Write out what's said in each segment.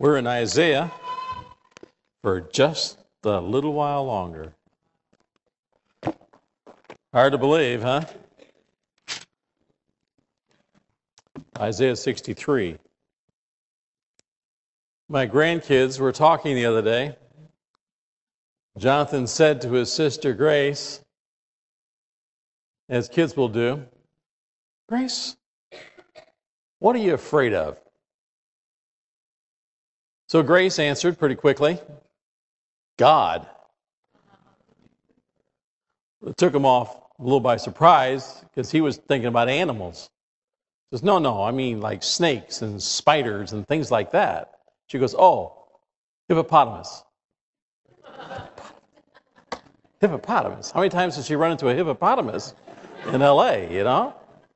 We're in Isaiah for just a little while longer. Hard to believe, huh? Isaiah 63. My grandkids were talking the other day. Jonathan said to his sister Grace, as kids will do, "Grace, what are you afraid of?" So Grace answered pretty quickly, "God." It took him off a little by surprise because he was thinking about animals. He says, no, I mean like snakes and spiders and things like that. She goes, "Oh, hippopotamus." Hippopotamus. How many times did she run into a hippopotamus in L.A., you know?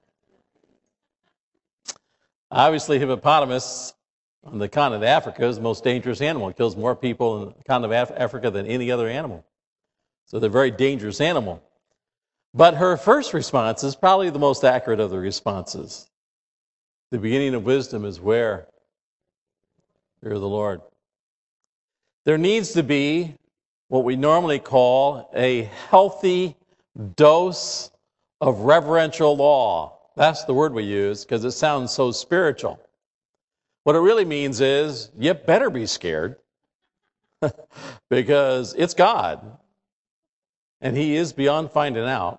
Obviously, hippopotamus on the continent of Africa is the most dangerous animal. It kills more people in the continent of Africa than any other animal. So they're a very dangerous animal. But her first response is probably the most accurate of the responses. The beginning of wisdom is where? Fear of the Lord. There needs to be what we normally call a healthy dose of reverential awe. That's the word we use because it sounds so spiritual. What it really means is you better be scared because it's God and He is beyond finding out.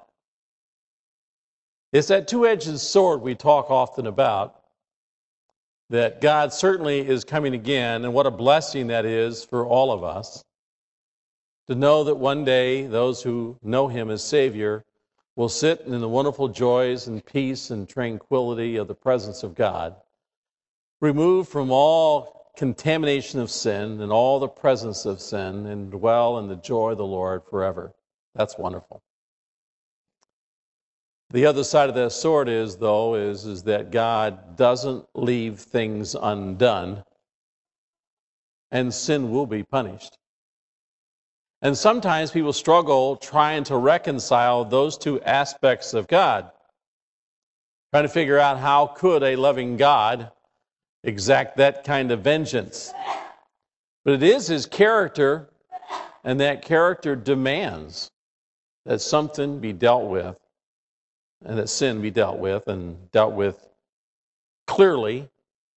It's that two-edged sword we talk often about, that God certainly is coming again, and what a blessing that is for all of us, to know that one day those who know Him as Savior will sit in the wonderful joys and peace and tranquility of the presence of God, removed from all contamination of sin and all the presence of sin, and dwell in the joy of the Lord forever. That's wonderful. The other side of that sword is that God doesn't leave things undone, and sin will be punished. And sometimes people struggle trying to reconcile those two aspects of God, trying to figure out how could a loving God exact that kind of vengeance. But it is His character, and that character demands that something be dealt with, and that sin be dealt with, and dealt with clearly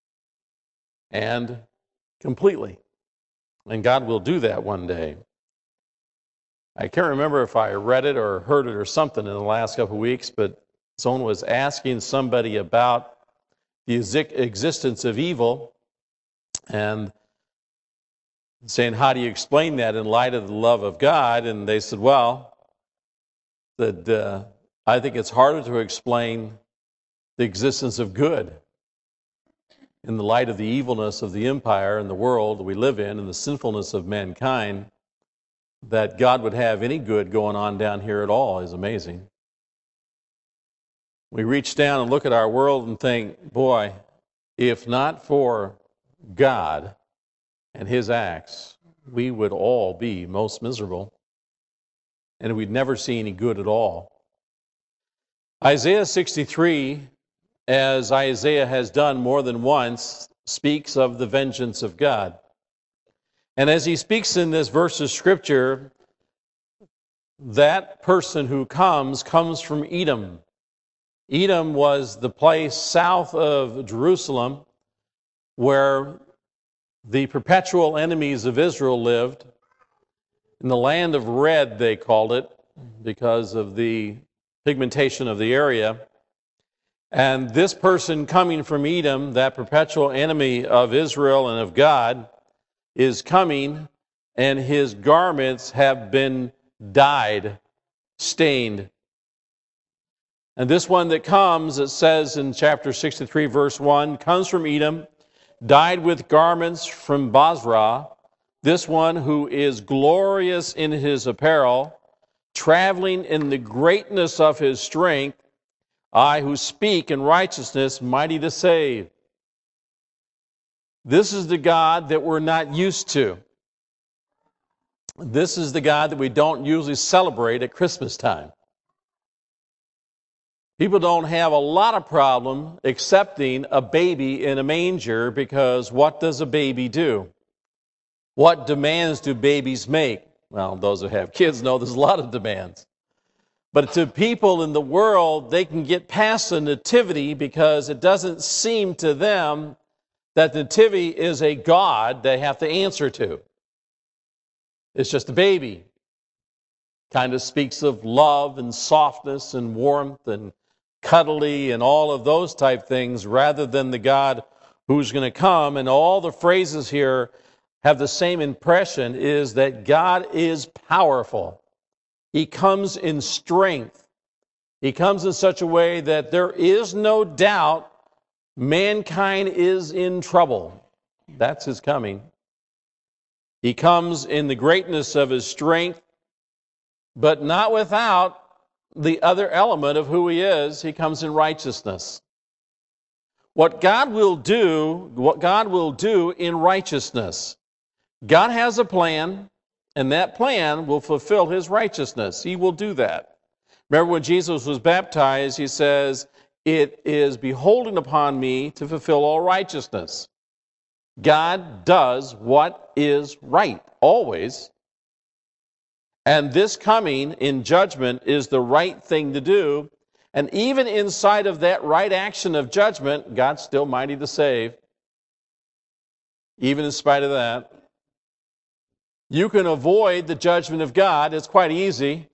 and completely. And God will do that one day. I can't remember if I read it or heard it or something in the last couple of weeks, but someone was asking somebody about the existence of evil and saying, how do you explain that in light of the love of God? And they said, well, I think it's harder to explain the existence of good in the light of the evilness of the empire and the world that we live in and the sinfulness of mankind. That God would have any good going on down here at all is amazing. We reach down and look at our world and think, boy, if not for God and His acts, we would all be most miserable, and we'd never see any good at all. Isaiah 63, as Isaiah has done more than once, speaks of the vengeance of God. And as he speaks in this verse of Scripture, that person who comes from Edom. Edom was the place south of Jerusalem where the perpetual enemies of Israel lived. In the land of red, they called it, because of the pigmentation of the area. And this person coming from Edom, that perpetual enemy of Israel and of God, is coming, and his garments have been dyed, stained. And this one that comes, it says in chapter 63, verse 1, comes from Edom, dyed with garments from Bozrah, this one who is glorious in his apparel, traveling in the greatness of his strength, I who speak in righteousness, mighty to save. This is the God that we're not used to. This is the God that we don't usually celebrate at Christmas time. People don't have a lot of problem accepting a baby in a manger, because what does a baby do? What demands do babies make? Well, those who have kids know there's a lot of demands. But to people in the world, they can get past the nativity because it doesn't seem to them that the nativity is a God they have to answer to. It's just a baby. Kind of speaks of love and softness and warmth and cuddly and all of those type things, rather than the God who's going to come. And all the phrases here have the same impression, is that God is powerful. He comes in strength. He comes in such a way that there is no doubt mankind is in trouble. That's his coming. He comes in the greatness of his strength, but not without the other element of who he is. He comes in righteousness. What God will do in righteousness. God has a plan, and that plan will fulfill his righteousness. He will do that. Remember when Jesus was baptized, he says, "It is beholding upon me to fulfill all righteousness." God does what is right, always. And this coming in judgment is the right thing to do. And even inside of that right action of judgment, God's still mighty to save. Even in spite of that. You can avoid the judgment of God. It's quite easy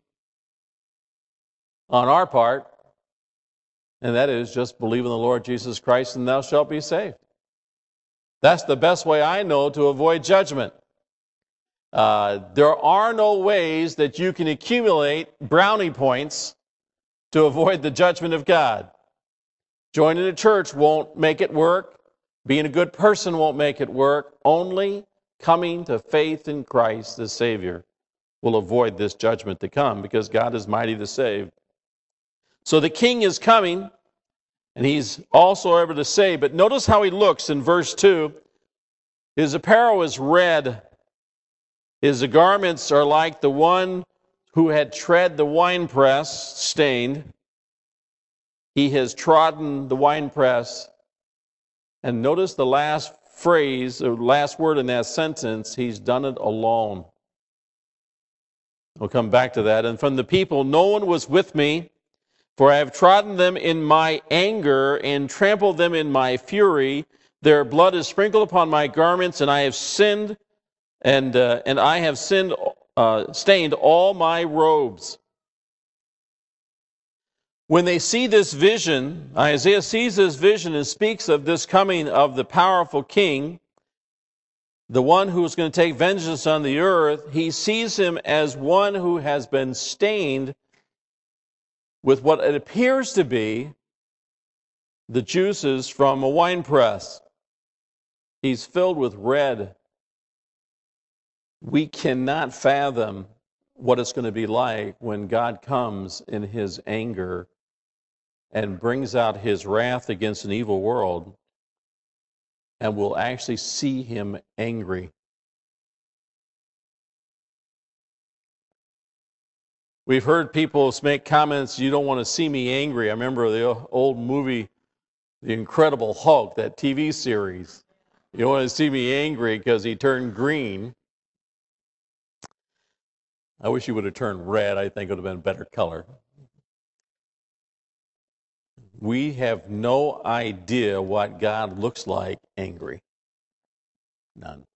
on our part. And that is just believe in the Lord Jesus Christ and thou shalt be saved. That's the best way I know to avoid judgment. There are no ways that you can accumulate brownie points to avoid the judgment of God. Joining a church won't make it work. Being a good person won't make it work. Only coming to faith in Christ as Savior will avoid this judgment to come, because God is mighty to save. So the King is coming, and he's also able to save. But notice how he looks in verse 2. His apparel is red. His garments are like the one who had tread the winepress, stained. He has trodden the winepress. And notice the last phrase, or last word in that sentence, he's done it alone. We'll come back to that. And from the people, no one was with me, for I have trodden them in my anger and trampled them in my fury. Their blood is sprinkled upon my garments, and I have sinned, and I have stained all my robes. When they see this vision, Isaiah sees this vision and speaks of this coming of the powerful king, the one who is going to take vengeance on the earth. He sees him as one who has been stained with what it appears to be the juices from a winepress. He's filled with red. We cannot fathom what it's going to be like when God comes in his anger and brings out his wrath against an evil world, and we'll actually see him angry. We've heard people make comments, "You don't want to see me angry." I remember the old movie, The Incredible Hulk, that TV series. You don't want to see me angry because he turned green. I wish he would have turned red. I think it would have been a better color. We have no idea what God looks like angry. None.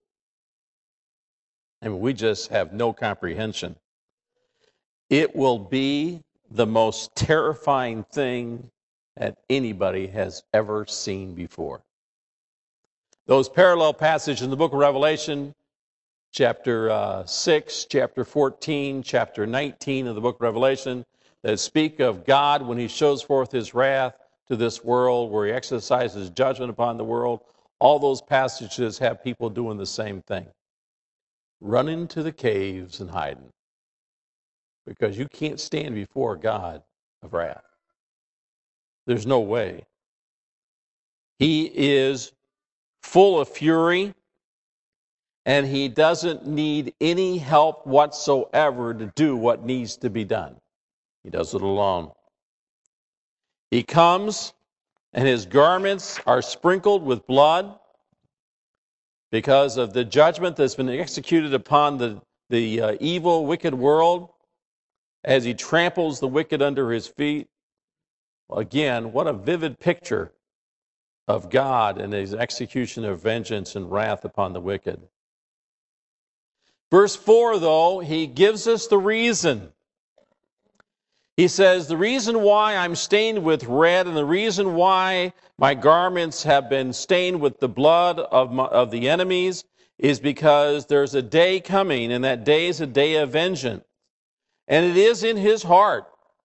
I mean, we just have no comprehension. It will be the most terrifying thing that anybody has ever seen before. Those parallel passages in the book of Revelation, chapter 6, chapter 14, chapter 19 of the book of Revelation, that speak of God when he shows forth his wrath to this world, where he exercises judgment upon the world. All those passages have people doing the same thing. Running to the caves and hiding. Because you can't stand before God of wrath. There's no way. He is full of fury, and he doesn't need any help whatsoever to do what needs to be done. He does it alone. He comes, and his garments are sprinkled with blood because of the judgment that's been executed upon the evil, wicked world as he tramples the wicked under his feet. Again, what a vivid picture of God and his execution of vengeance and wrath upon the wicked. Verse 4, though, he gives us the reason. He says, the reason why I'm stained with red and the reason why my garments have been stained with the blood of the enemies is because there's a day coming, and that day is a day of vengeance. And it is in his heart.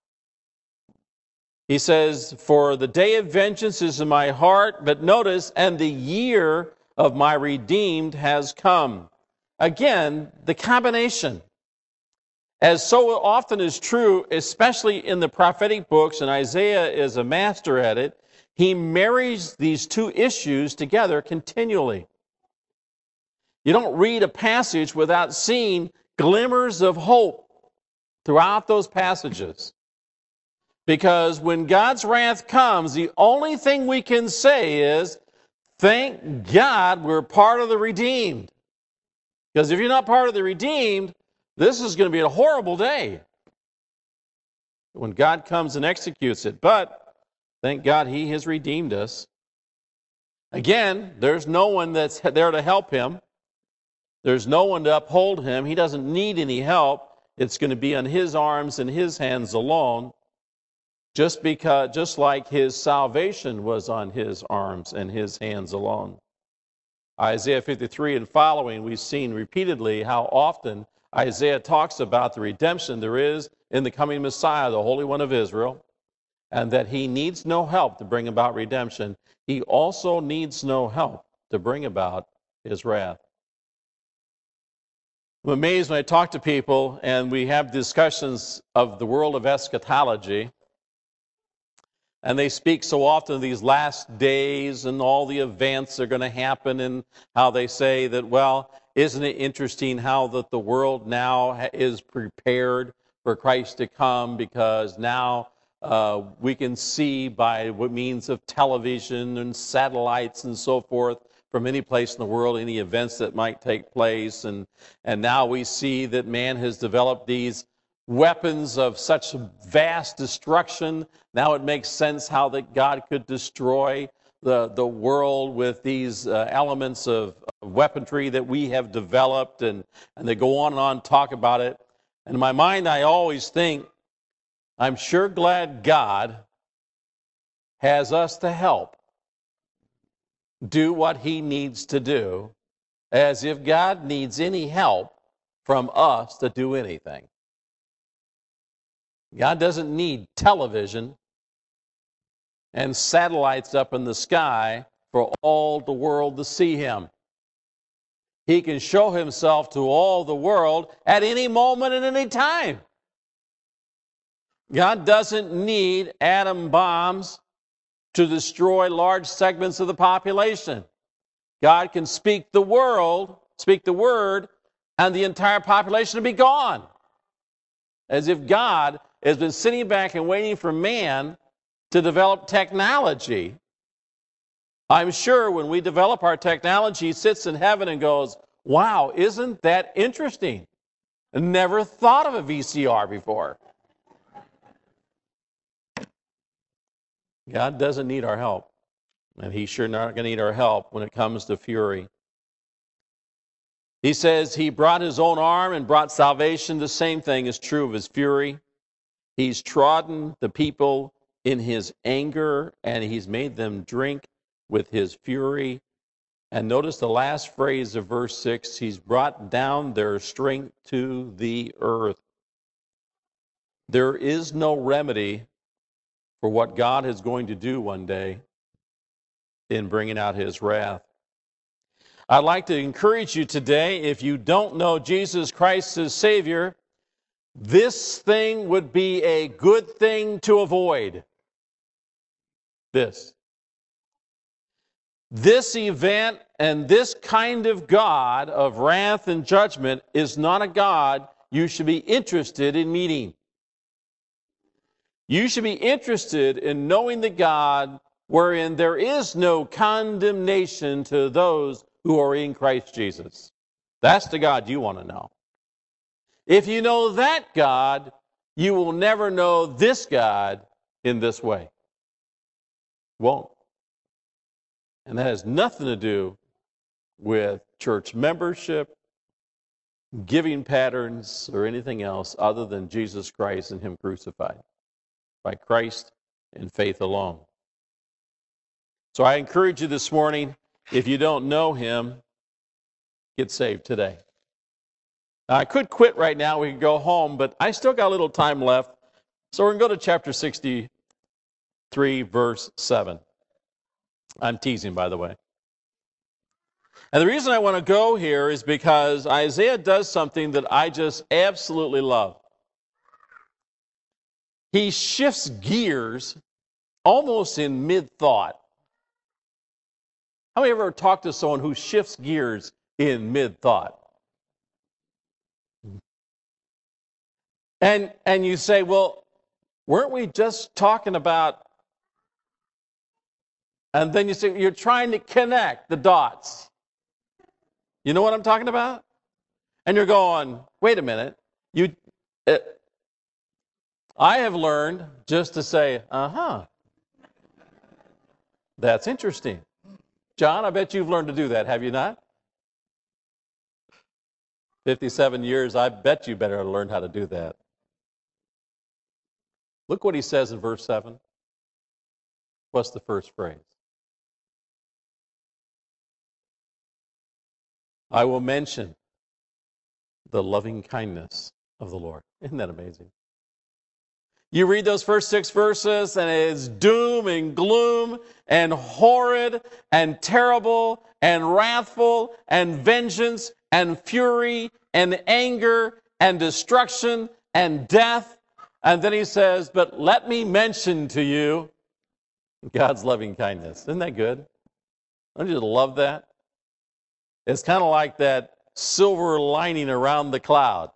He says, for the day of vengeance is in my heart, but notice, and the year of my redeemed has come. Again, the combination. As so often is true, especially in the prophetic books, and Isaiah is a master at it, he marries these two issues together continually. You don't read a passage without seeing glimmers of hope throughout those passages. Because when God's wrath comes, the only thing we can say is, thank God we're part of the redeemed. Because if you're not part of the redeemed, this is going to be a horrible day when God comes and executes it. But thank God he has redeemed us. Again, there's no one that's there to help him. There's no one to uphold him. He doesn't need any help. It's going to be on his arms and his hands alone. Just like his salvation was on his arms and his hands alone. Isaiah 53 and following, we've seen repeatedly how often Isaiah talks about the redemption there is in the coming Messiah, the Holy One of Israel, and that he needs no help to bring about redemption. He also needs no help to bring about his wrath. I'm amazed when I talk to people and we have discussions of the world of eschatology, and they speak so often of these last days and all the events that are going to happen, and how they say that, well, isn't it interesting how that the world now is prepared for Christ to come, because now we can see by means of television and satellites and so forth from any place in the world any events that might take place, and now we see that man has developed these weapons of such vast destruction. Now it makes sense how that God could destroy the world with these elements of weaponry that we have developed, and they go on and on and talk about it. And in my mind, I always think, I'm sure glad God has us to help do what he needs to do, as if God needs any help from us to do anything. God doesn't need television and satellites up in the sky for all the world to see him. He can show himself to all the world at any moment and any time. God doesn't need atom bombs to destroy large segments of the population. God can speak the word, and the entire population will be gone. As if God has been sitting back and waiting for man to develop technology. I'm sure when we develop our technology, he sits in heaven and goes, wow, isn't that interesting? I never thought of a VCR before. God doesn't need our help, and he's sure not going to need our help when it comes to fury. He says he brought his own arm and brought salvation. The same thing is true of his fury. He's trodden the people in his anger, and he's made them drink with his fury. And notice the last phrase of verse 6, he's brought down their strength to the earth. There is no remedy for what God is going to do one day in bringing out his wrath. I'd like to encourage you today, if you don't know Jesus Christ as Savior, this thing would be a good thing to avoid. This event and this kind of God of wrath and judgment is not a God you should be interested in meeting. You should be interested in knowing the God wherein there is no condemnation to those who are in Christ Jesus. That's the God you want to know. If you know that God, you will never know this God in this way. Won't. And that has nothing to do with church membership, giving patterns, or anything else other than Jesus Christ and Him crucified. By Christ and faith alone. So I encourage you this morning, if you don't know Him, get saved today. Now, I could quit right now, we could go home, but I still got a little time left. So we're going to go to chapter 63, verse 7. I'm teasing, by the way. And the reason I want to go here is because Isaiah does something that I just absolutely love. He shifts gears almost in mid-thought. How many ever talked to someone who shifts gears in mid-thought? And you say, well, weren't we just talking about... And then you say, you're trying to connect the dots. You know what I'm talking about? And you're going, wait a minute. I have learned just to say, that's interesting. John, I bet you've learned to do that, have you not? 57 years, I bet you better learn how to do that. Look what he says in verse 7. What's the first phrase? I will mention the loving kindness of the Lord. Isn't that amazing? You read those first 6 verses, and it's doom and gloom and horrid and terrible and wrathful and vengeance and fury and anger and destruction and death. And then he says, but let me mention to you God's loving kindness. Isn't that good? Don't you love that? It's kind of like that silver lining around the cloud.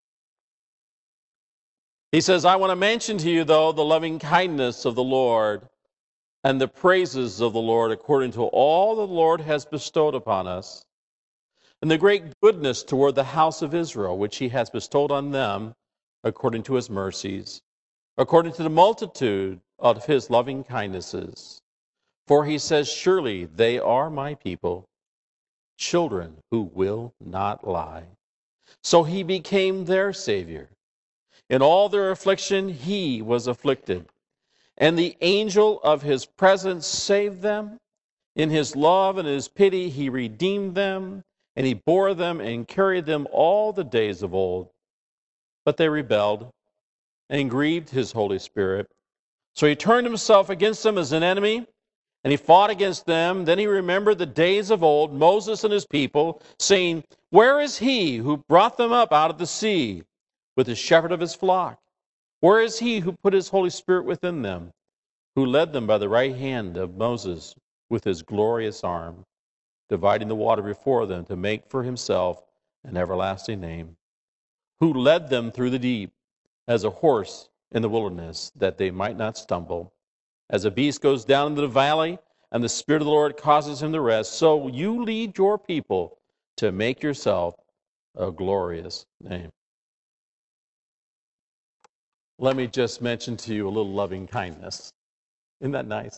He says, I want to mention to you, though, the loving kindness of the Lord and the praises of the Lord according to all the Lord has bestowed upon us, and the great goodness toward the house of Israel, which He has bestowed on them according to His mercies, according to the multitude of His loving kindnesses. For He says, surely they are my people, children who will not lie. So He became their Savior. In all their affliction, He was afflicted. And the angel of His presence saved them. In His love and His pity, He redeemed them. And He bore them and carried them all the days of old. But they rebelled and grieved His Holy Spirit. So He turned Himself against them as an enemy, and He fought against them. Then He remembered the days of old, Moses and his people, saying, where is He who brought them up out of the sea with the shepherd of His flock? Where is He who put His Holy Spirit within them, who led them by the right hand of Moses with His glorious arm, dividing the water before them to make for Himself an everlasting name, who led them through the deep as a horse in the wilderness, that they might not stumble? As a beast goes down into the valley, and the Spirit of the Lord causes him to rest, so you lead your people to make yourself a glorious name. Let me just mention to you a little loving kindness. Isn't that nice?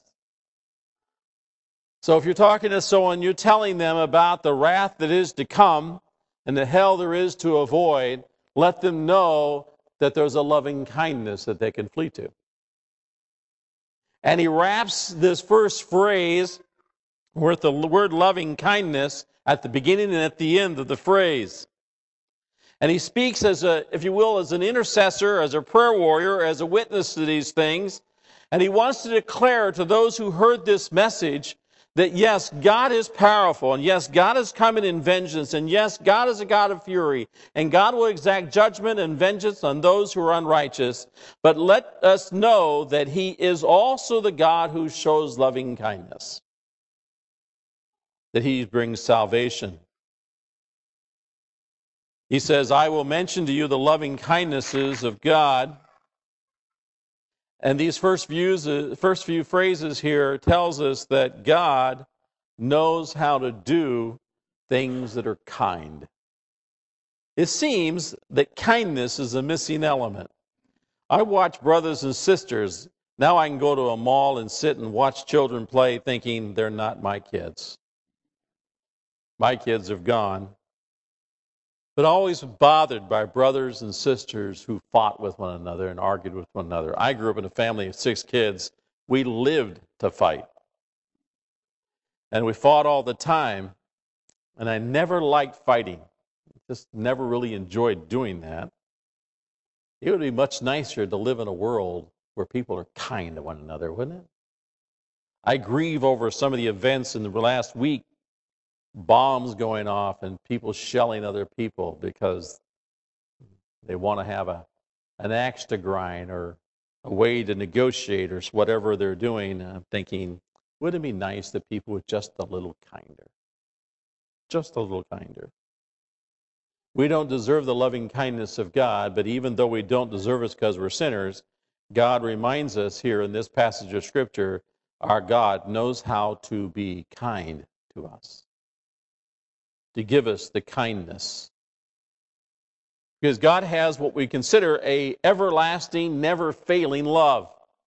So if you're talking to someone, you're telling them about the wrath that is to come and the hell there is to avoid, let them know that there's a loving kindness that they can flee to. And he wraps this first phrase with the word loving kindness at the beginning and at the end of the phrase. And he speaks as a, if you will, as an intercessor, as a prayer warrior, as a witness to these things. And he wants to declare to those who heard this message that yes, God is powerful, and yes, God is coming in vengeance, and yes, God is a God of fury, and God will exact judgment and vengeance on those who are unrighteous. But let us know that He is also the God who shows loving kindness, that He brings salvation. He says, I will mention to you the loving kindnesses of God. And these first few phrases here tells us that God knows how to do things that are kind. It seems that kindness is a missing element. I watch brothers and sisters. Now I can go to a mall and sit and watch children play thinking they're not my kids. My kids have gone. But always bothered by brothers and sisters who fought with one another and argued with one another. I grew up in a family of 6 kids. We lived to fight. And we fought all the time. And I never liked fighting. Just never really enjoyed doing that. It would be much nicer to live in a world where people are kind to one another, wouldn't it? I grieve over some of the events in the last week, bombs going off and people shelling other people because they want to have an axe to grind or a way to negotiate or whatever they're doing. I'm thinking, wouldn't it be nice that people were just a little kinder? Just a little kinder. We don't deserve the loving kindness of God, but even though we don't deserve it because we're sinners, God reminds us here in this passage of Scripture, our God knows how to be kind to us, to give us the kindness. Because God has what we consider a everlasting, never-failing love.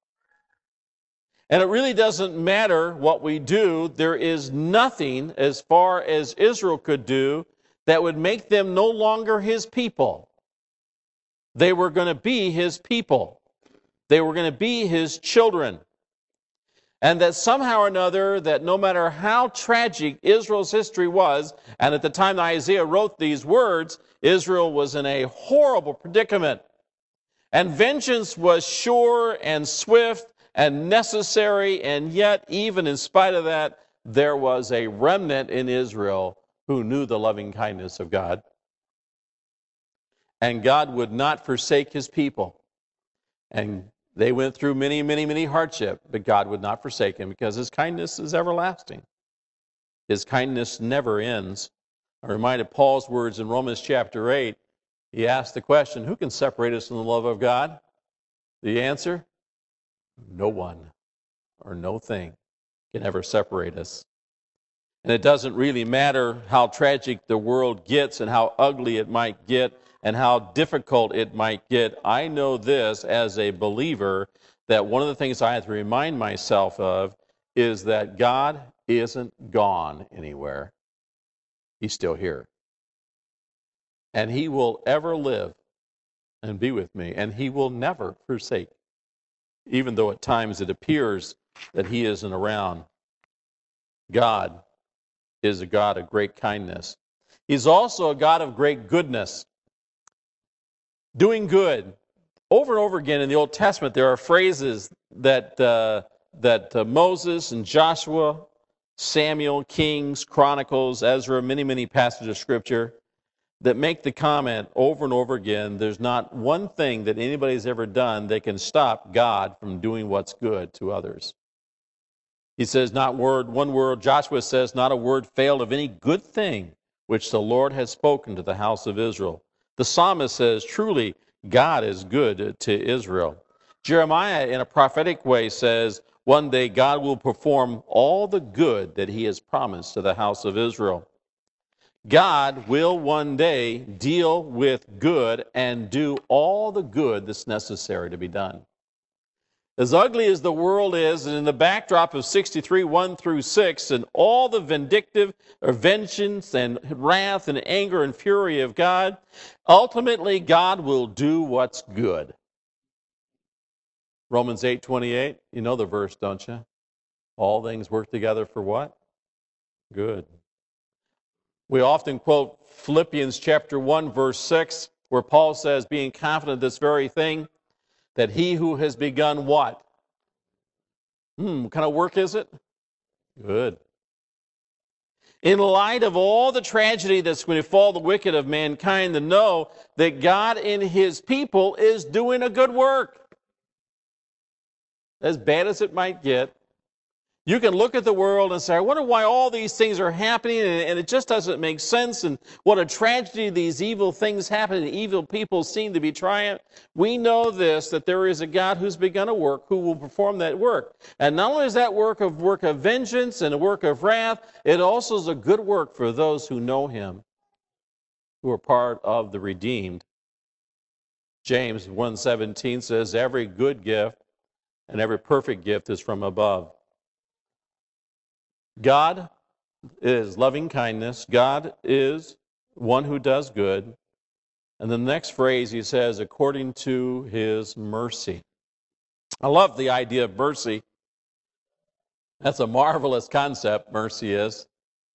And it really doesn't matter what we do. There is nothing, as far as Israel could do, that would make them no longer His people. They were going to be His people. They were going to be His children. And that somehow or another, that no matter how tragic Israel's history was, and at the time that Isaiah wrote these words, Israel was in a horrible predicament. And vengeance was sure and swift and necessary, and yet, even in spite of that, there was a remnant in Israel who knew the loving kindness of God. And God would not forsake His people. And they went through many, many, many hardship, but God would not forsake them because His kindness is everlasting. His kindness never ends. I'm reminded Paul's words in Romans chapter 8. He asked the question, who can separate us from the love of God? The answer? No one or no thing can ever separate us. And it doesn't really matter how tragic the world gets and how ugly it might get and how difficult it might get. I know this as a believer, that one of the things I have to remind myself of is that God isn't gone anywhere. He's still here. And He will ever live and be with me. And He will never forsake, even though at times it appears that He isn't around. God is a God of great kindness. He's also a God of great goodness. Doing good. Over and over again in the Old Testament, there are phrases that Moses and Joshua, Samuel, Kings, Chronicles, Ezra, many, many passages of Scripture that make the comment over and over again, there's not one thing that anybody's ever done that can stop God from doing what's good to others. He says, not one word, Joshua says, not a word failed of any good thing which the Lord has spoken to the house of Israel. The psalmist says, truly, God is good to Israel. Jeremiah, in a prophetic way, says, one day God will perform all the good that He has promised to the house of Israel. God will one day deal with good and do all the good that's necessary to be done. As ugly as the world is, and in the backdrop of 63, 1 through 6, and all the vindictive or vengeance and wrath and anger and fury of God, ultimately God will do what's good. Romans 8:28, you know the verse, don't you? All things work together for what? Good. We often quote Philippians chapter 1, verse 6, where Paul says, being confident of this very thing, that He who has begun what? What kind of work is it? Good. In light of all the tragedy that's going to befall the wicked of mankind, to know that God in His people is doing a good work. As bad as it might get, You can look at the world and say, I wonder why all these things are happening, and it just doesn't make sense, and what a tragedy these evil things happen, and evil people seem to be triumphant. We know this, that there is a God who's begun a work who will perform that work. And not only is that work of vengeance and a work of wrath, it also is a good work for those who know him, who are part of the redeemed. James 1:17 says, every good gift and every perfect gift is from above. God is loving kindness. God is one who does good. And the next phrase he says, according to his mercy. I love the idea of mercy. That's a marvelous concept, mercy is.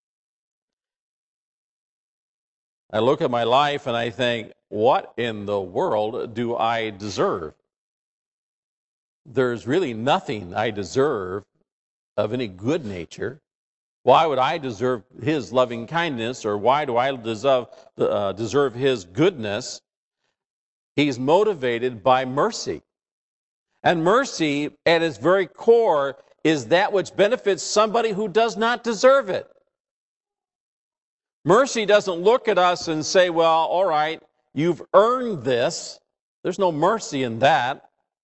I look at my life and I think, what in the world do I deserve? There's really nothing I deserve of any good nature. Why would I deserve his loving kindness, or why do I deserve his goodness? He's motivated by mercy. And mercy, at its very core, is that which benefits somebody who does not deserve it. Mercy doesn't look at us and say, well, all right, you've earned this. There's no mercy in that.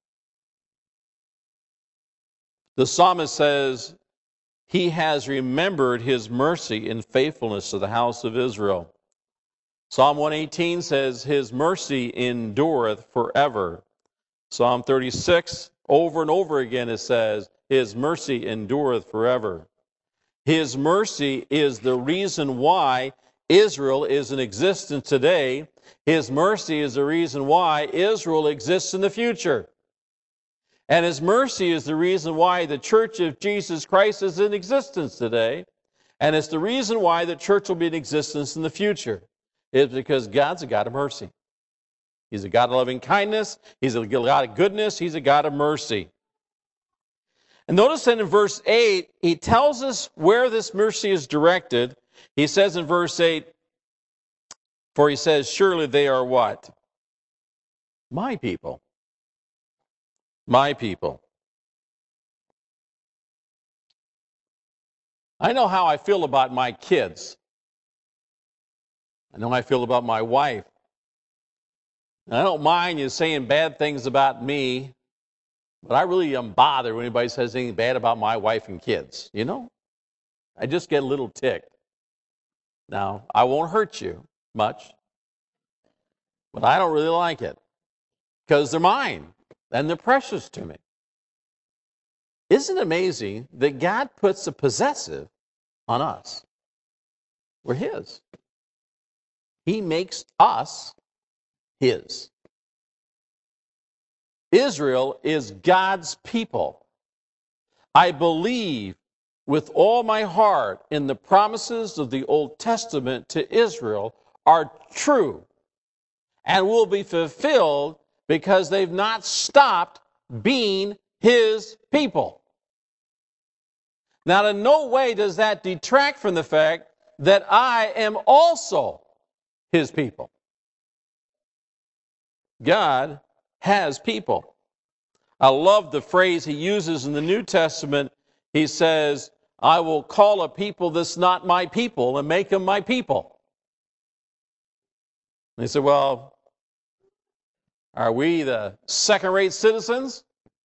The psalmist says, he has remembered his mercy and faithfulness to the house of Israel. Psalm 118 says, his mercy endureth forever. Psalm 36, over and over again it says, his mercy endureth forever. His mercy is the reason why Israel is in existence today. His mercy is the reason why Israel exists in the future. And his mercy is the reason why the Church of Jesus Christ is in existence today. And it's the reason why the church will be in existence in the future. It's because God's a God of mercy. He's a God of loving kindness. He's a God of goodness. He's a God of mercy. And notice that in verse 8, he tells us where this mercy is directed. He says in verse 8, for he says, surely they are what? My people. My people. I know how I feel about my kids. I know how I feel about my wife. And I don't mind you saying bad things about me, but I really am bothered when anybody says anything bad about my wife and kids, you know? I just get a little ticked. Now, I won't hurt you much, but I don't really like it because they're mine and they're precious to me. Isn't it amazing that God puts a possessive on us? We're his. He makes us his. Israel is God's people. I believe with all my heart in the promises of the Old Testament to Israel are true and will be fulfilled because they've not stopped being his people. Now, in no way does that detract from the fact that I am also his people. God has people. I love the phrase he uses in the New Testament. He says, I will call a people that's not my people and make them my people. And he said, well, are we the second-rate citizens?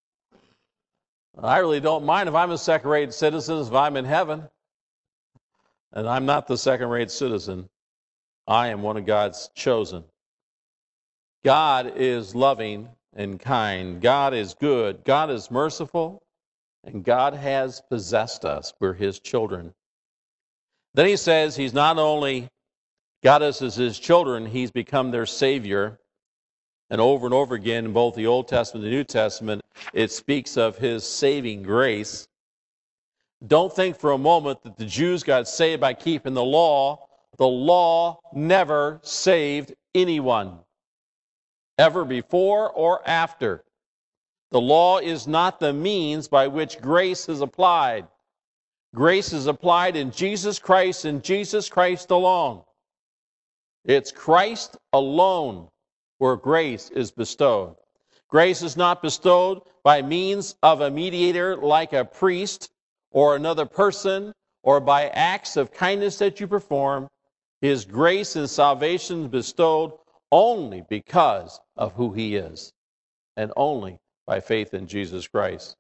I really don't mind if I'm a second-rate citizen if I'm in heaven. And I'm not the second-rate citizen. I am one of God's chosen. God is loving and kind. God is good. God is merciful. And God has possessed us. We're his children. Then he says he's not only got us as his children, he's become their Savior. And over again, in both the Old Testament and the New Testament, it speaks of his saving grace. Don't think for a moment that the Jews got saved by keeping the law. The law never saved anyone, ever before or after. The law is not the means by which grace is applied. Grace is applied in Jesus Christ and Jesus Christ alone. It's Christ alone where grace is bestowed. Grace is not bestowed by means of a mediator like a priest or another person or by acts of kindness that you perform. His grace and salvation is bestowed only because of who he is, and only by faith in Jesus Christ.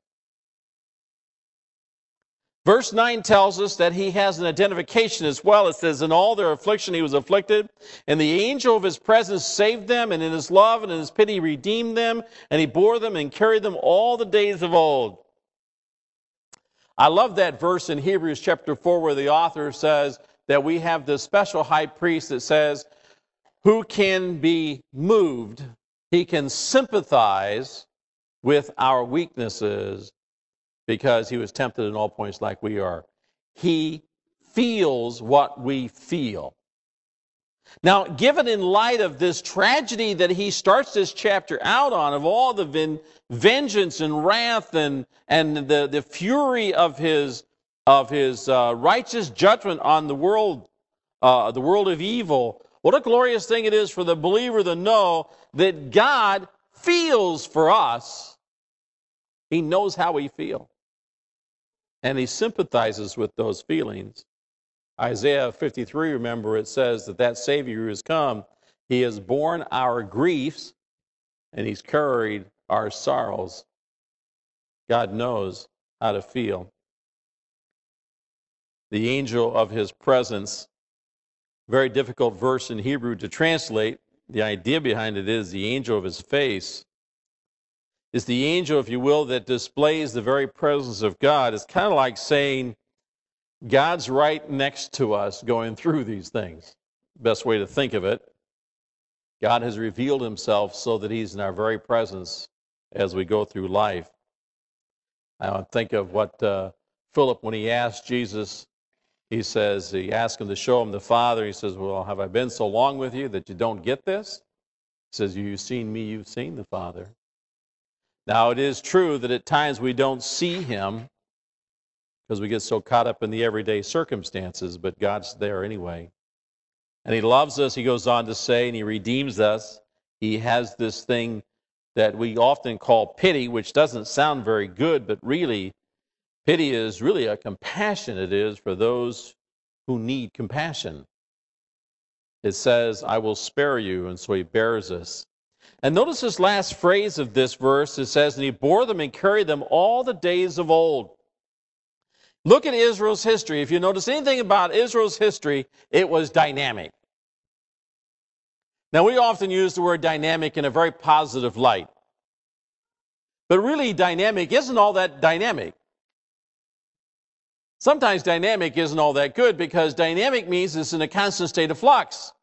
Verse 9 tells us that he has an identification as well. It says, in all their affliction he was afflicted, and the angel of his presence saved them, and in his love and in his pity redeemed them, and he bore them and carried them all the days of old. I love that verse in Hebrews chapter 4 where the author says that we have this special high priest that says, who can be moved, he can sympathize with our weaknesses, because he was tempted in all points like we are. He feels what we feel. Now, given in light of this tragedy that he starts this chapter out on, of all the vengeance and wrath and the fury of his righteous judgment on the world of evil, what a glorious thing it is for the believer to know that God feels for us. He knows how we feel. And he sympathizes with those feelings. Isaiah 53, remember, it says that Savior who has come, he has borne our griefs and he's carried our sorrows. God knows how to feel. The angel of his presence, very difficult verse in Hebrew to translate. The idea behind it is the angel of his face. Is the angel, if you will, that displays the very presence of God. It's kind of like saying, God's right next to us going through these things. Best way to think of it. God has revealed himself so that he's in our very presence as we go through life. I think of what Philip, when he asked Jesus, he asked him to show him the Father. He says, well, have I been so long with you that you don't get this? He says, you've seen me, you've seen the Father. Now, it is true that at times we don't see him because we get so caught up in the everyday circumstances, but God's there anyway. And he loves us, he goes on to say, and he redeems us. He has this thing that we often call pity, which doesn't sound very good, but really, pity is really a compassion. It is for those who need compassion. It says, I will spare you, and so he bears us. And notice this last phrase of this verse. It says, and he bore them and carried them all the days of old. Look at Israel's history. If you notice anything about Israel's history, it was dynamic. Now, we often use the word dynamic in a very positive light. But really, dynamic isn't all that dynamic. Sometimes dynamic isn't all that good because dynamic means it's in a constant state of flux.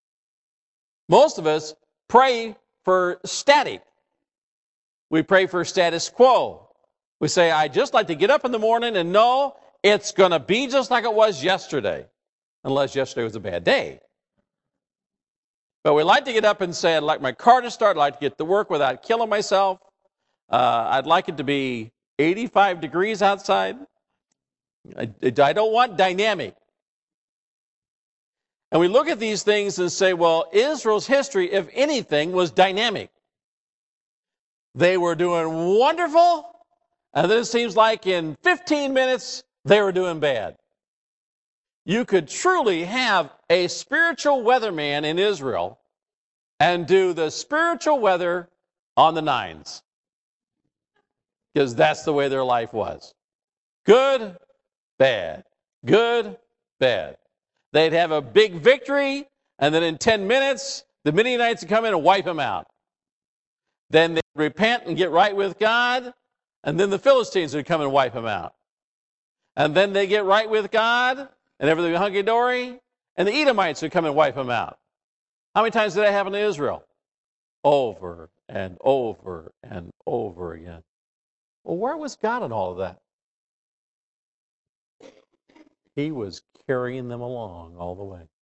Most of us pray for static. We pray for status quo. We say, I just like to get up in the morning and know it's going to be just like it was yesterday, unless yesterday was a bad day. But we like to get up and say, I'd like my car to start, I'd like to get to work without killing myself. I'd like it to be 85 degrees outside. I don't want dynamic. And we look at these things and say, well, Israel's history, if anything, was dynamic. They were doing wonderful, and then it seems like in 15 minutes, they were doing bad. You could truly have a spiritual weatherman in Israel and do the spiritual weather on the nines. Because that's the way their life was. Good, bad. Good, bad. They'd have a big victory, and then in 10 minutes, the Midianites would come in and wipe them out. Then they'd repent and get right with God, and then the Philistines would come and wipe them out. And then they get right with God, and everything hunky-dory, and the Edomites would come and wipe them out. How many times did that happen to Israel? Over and over and over again. Well, where was God in all of that? He was carrying them along all the way.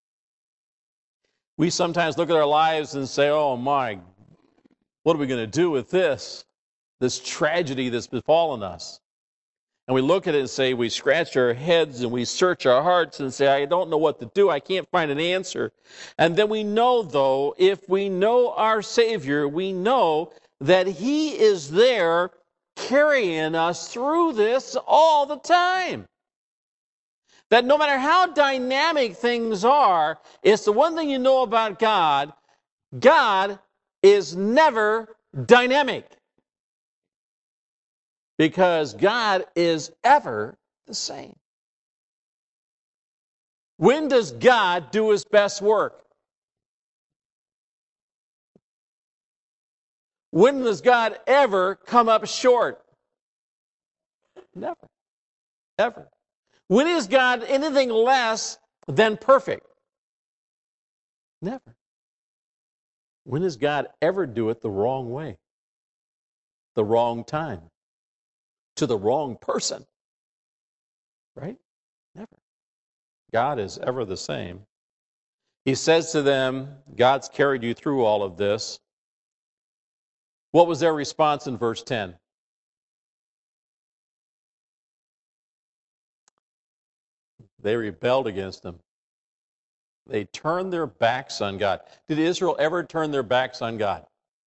We sometimes look at our lives and say, oh my, what are we going to do with this tragedy that's befallen us? And we look at it and say, we scratch our heads and we search our hearts and say, I don't know what to do. I can't find an answer. And then we know, though, if we know our Savior, we know that He is there carrying us through this all the time. That no matter how dynamic things are, it's the one thing you know about God: God is never dynamic. Because God is ever the same. When does God do his best work? When does God ever come up short? Never. Ever. When is God anything less than perfect? Never. When does God ever do it the wrong way? The wrong time? To the wrong person? Right? Never. God is ever the same. He says to them, God's carried you through all of this. What was their response in verse 10? They rebelled against him. They turned their backs on God. Did Israel ever turn their backs on God?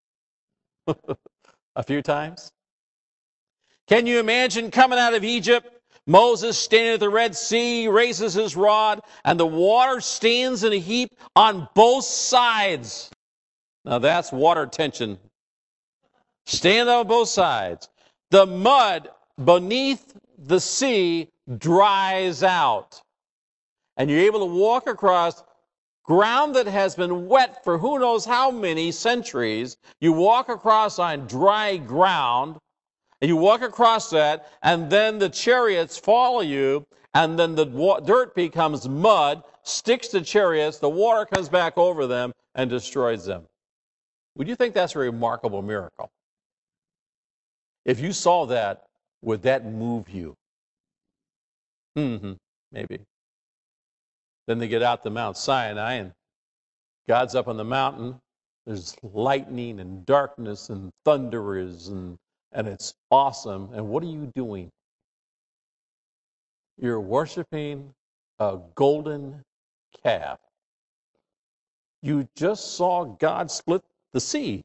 A few times? Can you imagine coming out of Egypt? Moses standing at the Red Sea, raises his rod, and the water stands in a heap on both sides. Now that's water tension. Stand on both sides. The mud beneath the sea dries out. And you're able to walk across ground that has been wet for who knows how many centuries. You walk across on dry ground, and you walk across that, and then the chariots follow you, and then the dirt becomes mud, sticks to chariots, the water comes back over them, and destroys them. Would you think that's a remarkable miracle? If you saw that, would that move you? Maybe. Then they get out to Mount Sinai, and God's up on the mountain. There's lightning and darkness and thunderers, and it's awesome. And what are you doing? You're worshiping a golden calf. You just saw God split the sea.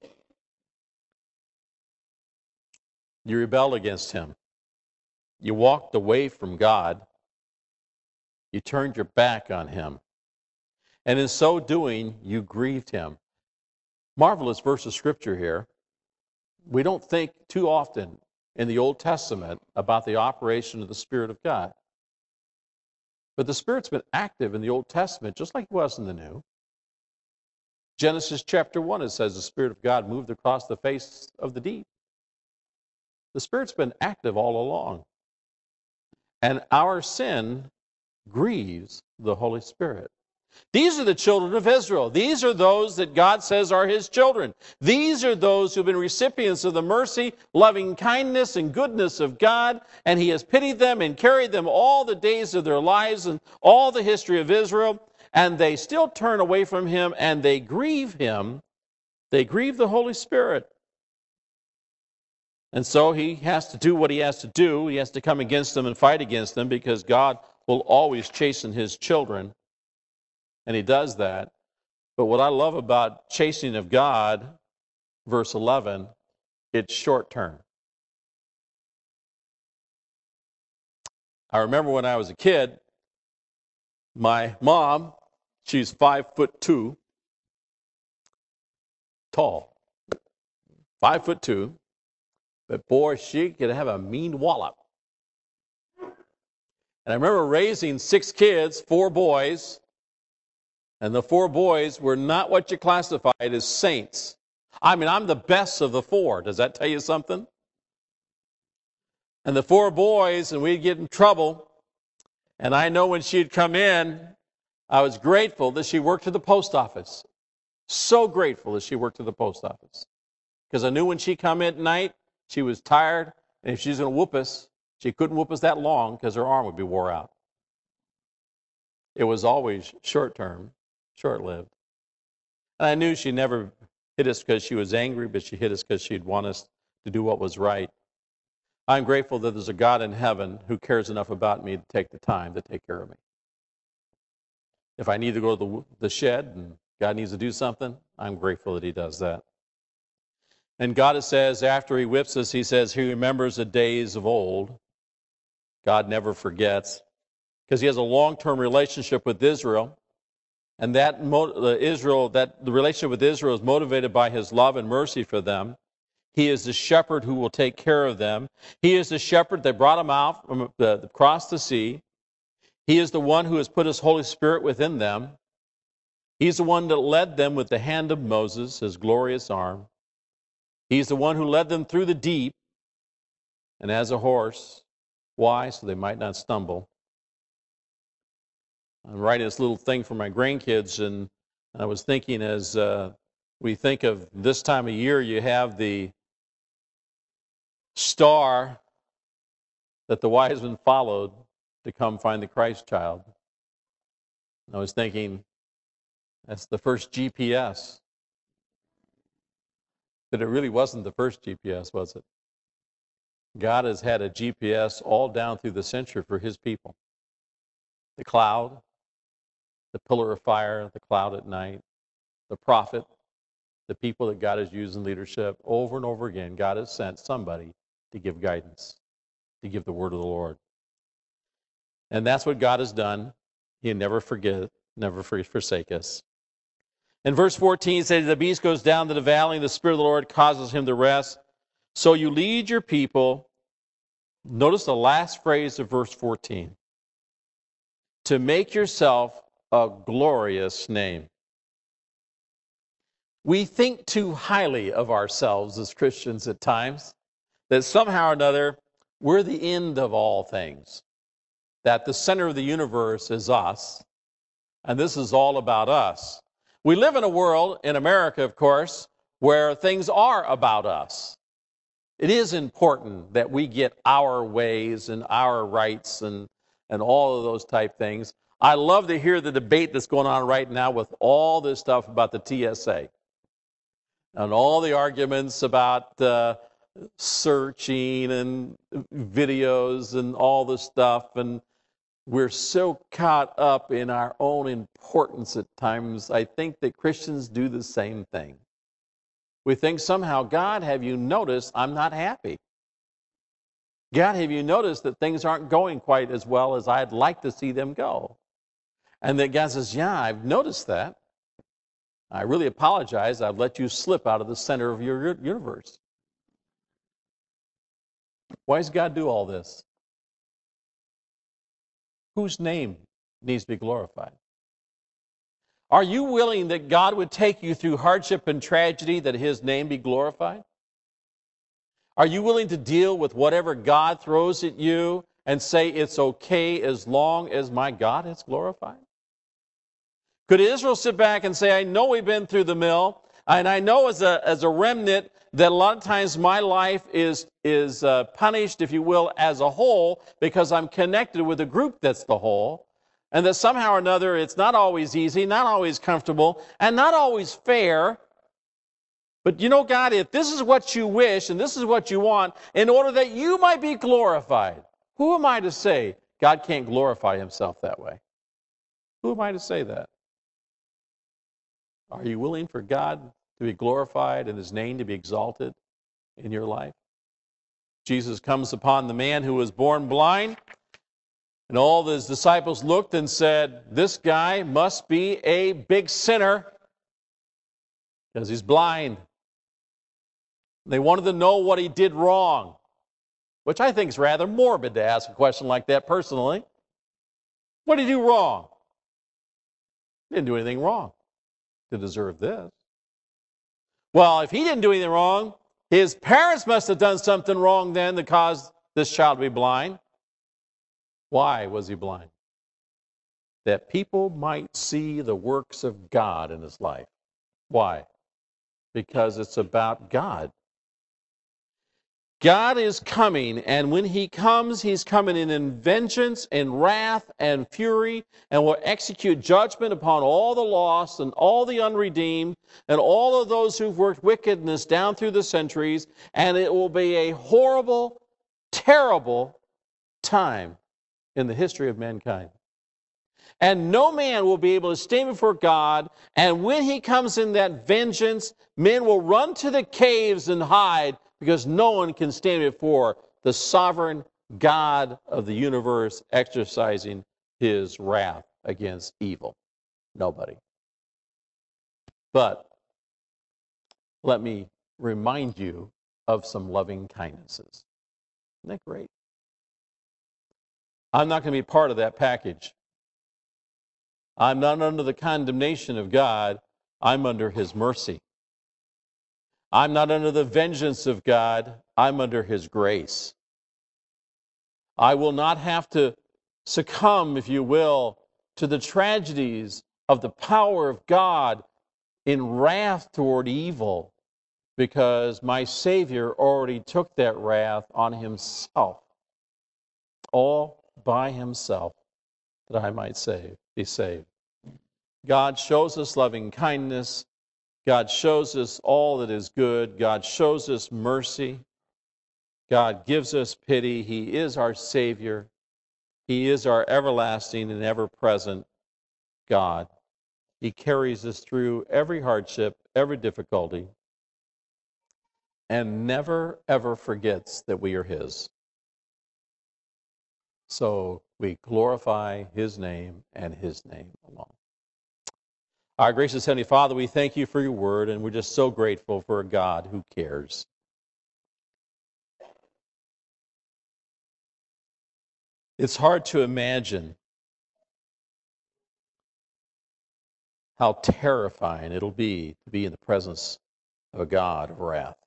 You rebelled against him. You walked away from God. You turned your back on him. And in so doing, you grieved him. Marvelous verse of scripture here. We don't think too often in the Old Testament about the operation of the Spirit of God. But the Spirit's been active in the Old Testament just like it was in the New. Genesis chapter 1, it says the Spirit of God moved across the face of the deep. The Spirit's been active all along. And our sin grieves the Holy Spirit. These are the children of Israel. These are those that God says are his children. These are those who have been recipients of the mercy, loving kindness, and goodness of God, and he has pitied them and carried them all the days of their lives and all the history of Israel, and they still turn away from him, and they grieve him. They grieve the Holy Spirit. And so he has to do what he has to do. He has to come against them and fight against them, because God will always chasten his children. And he does that. But what I love about chastening of God, verse 11, it's short term. I remember when I was a kid, my mom, she's 5'2", tall, 5'2", but boy, she could have a mean wallop. And I remember raising 6 kids, 4 boys, and the 4 boys were not what you classified as saints. I mean, I'm the best of the 4. Does that tell you something? And the 4 boys, and we'd get in trouble. And I know when she'd come in, I was grateful that she worked at the post office. So grateful that she worked at the post office. Because I knew when she come in at night, she was tired, and if she's going to whoop us, she couldn't whoop us that long because her arm would be wore out. It was always short term, short-lived. And I knew she never hit us because she was angry, but she hit us because she'd want us to do what was right. I'm grateful that there's a God in heaven who cares enough about me to take the time to take care of me. If I need to go to the shed and God needs to do something, I'm grateful that he does that. And God says, after he whips us, he says he remembers the days of old. God never forgets, because he has a long-term relationship with Israel. And that the relationship with Israel is motivated by his love and mercy for them. He is the shepherd who will take care of them. He is the shepherd that brought them out from across the sea. He is the one who has put his Holy Spirit within them. He's the one that led them with the hand of Moses, his glorious arm. He's the one who led them through the deep and as a horse. Why? So they might not stumble. I'm writing this little thing for my grandkids, and I was thinking as we think of this time of year, you have the star that the wise men followed to come find the Christ child. I was thinking, that's the first GPS. But it really wasn't the first GPS, was it? God has had a GPS all down through the century for his people. The cloud, the pillar of fire, the cloud at night, the prophet, the people that God has used in leadership. Over and over again, God has sent somebody to give guidance, to give the word of the Lord. And that's what God has done. He never forsake us. In verse 14, it says, the beast goes down to the valley, and the Spirit of the Lord causes him to rest. So you lead your people. Notice the last phrase of verse 14. To make yourself a glorious name. We think too highly of ourselves as Christians at times, that somehow or another we're the end of all things, that the center of the universe is us, and this is all about us. We live in a world, in America, of course, where things are about us. It is important that we get our ways and our rights and all of those type things. I love to hear the debate that's going on right now with all this stuff about the TSA and all the arguments about searching and videos and all this stuff. And we're so caught up in our own importance at times. I think that Christians do the same thing. We think somehow, God, have you noticed I'm not happy? God, have you noticed that things aren't going quite as well as I'd like to see them go? And that God says, yeah, I've noticed that. I really apologize. I've let you slip out of the center of your universe. Why does God do all this? Whose name needs to be glorified? Are you willing that God would take you through hardship and tragedy that his name be glorified? Are you willing to deal with whatever God throws at you and say it's okay as long as my God is glorified? Could Israel sit back and say, I know we've been through the mill, and I know as a remnant that a lot of times my life is punished, if you will, as a whole, because I'm connected with a group that's the whole, and that somehow or another it's not always easy, not always comfortable, and not always fair. But you know, God, if this is what you wish and this is what you want, in order that you might be glorified, who am I to say God can't glorify himself that way? Who am I to say that? Are you willing for God to be glorified and his name to be exalted in your life? Jesus comes upon the man who was born blind, and all his disciples looked and said, this guy must be a big sinner because he's blind. They wanted to know what he did wrong, which I think is rather morbid to ask a question like that personally. What did he do wrong? He didn't do anything wrong to deserve this. Well, if he didn't do anything wrong, his parents must have done something wrong then that caused this child to be blind. Why was he blind? That people might see the works of God in his life. Why? Because it's about God. God is coming, and when he comes, he's coming in vengeance and wrath and fury, and will execute judgment upon all the lost and all the unredeemed and all of those who've worked wickedness down through the centuries, and it will be a horrible, terrible time in the history of mankind. And no man will be able to stand before God. And when he comes in that vengeance, men will run to the caves and hide, because no one can stand before the sovereign God of the universe exercising his wrath against evil. Nobody. But let me remind you of some loving kindnesses. Isn't that great? I'm not going to be part of that package. I'm not under the condemnation of God. I'm under his mercy. I'm not under the vengeance of God. I'm under his grace. I will not have to succumb, if you will, to the tragedies of the power of God in wrath toward evil, because my Savior already took that wrath on himself, all by himself, that I might be saved. God shows us loving kindness. God shows us all that is good. God shows us mercy. God gives us pity. He is our Savior. He is our everlasting and ever-present God. He carries us through every hardship, every difficulty, and never, ever forgets that we are his. So we glorify his name and his name alone. Our gracious Heavenly Father, we thank you for your word, and we're just so grateful for a God who cares. It's hard to imagine how terrifying it'll be to be in the presence of a God of wrath.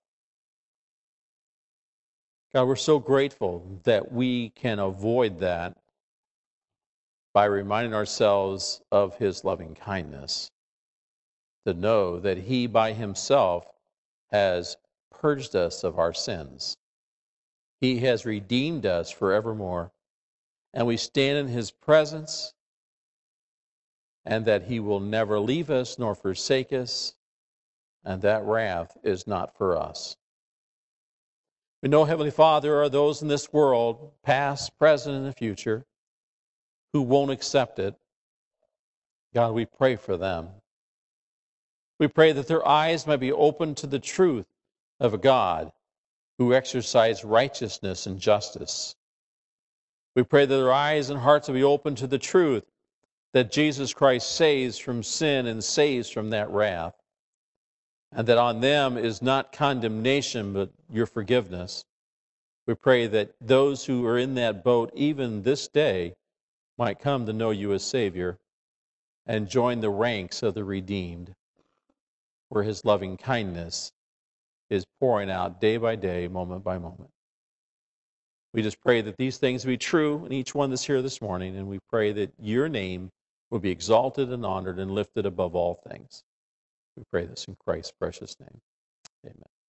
God, we're so grateful that we can avoid that by reminding ourselves of his loving kindness, to know that he by himself has purged us of our sins. He has redeemed us forevermore, and we stand in his presence, and that he will never leave us nor forsake us, and that wrath is not for us. We know, Heavenly Father, there are those in this world, past, present, and the future, who won't accept it. God, we pray for them. We pray that their eyes might be open to the truth of a God who exercised righteousness and justice. We pray that their eyes and hearts will be open to the truth that Jesus Christ saves from sin and saves from that wrath, and that on them is not condemnation but your forgiveness. We pray that those who are in that boat even this day might come to know you as Savior and join the ranks of the redeemed, where his loving kindness is pouring out day by day, moment by moment. We just pray that these things be true in each one that's here this morning, and we pray that your name will be exalted and honored and lifted above all things. We pray this in Christ's precious name. Amen.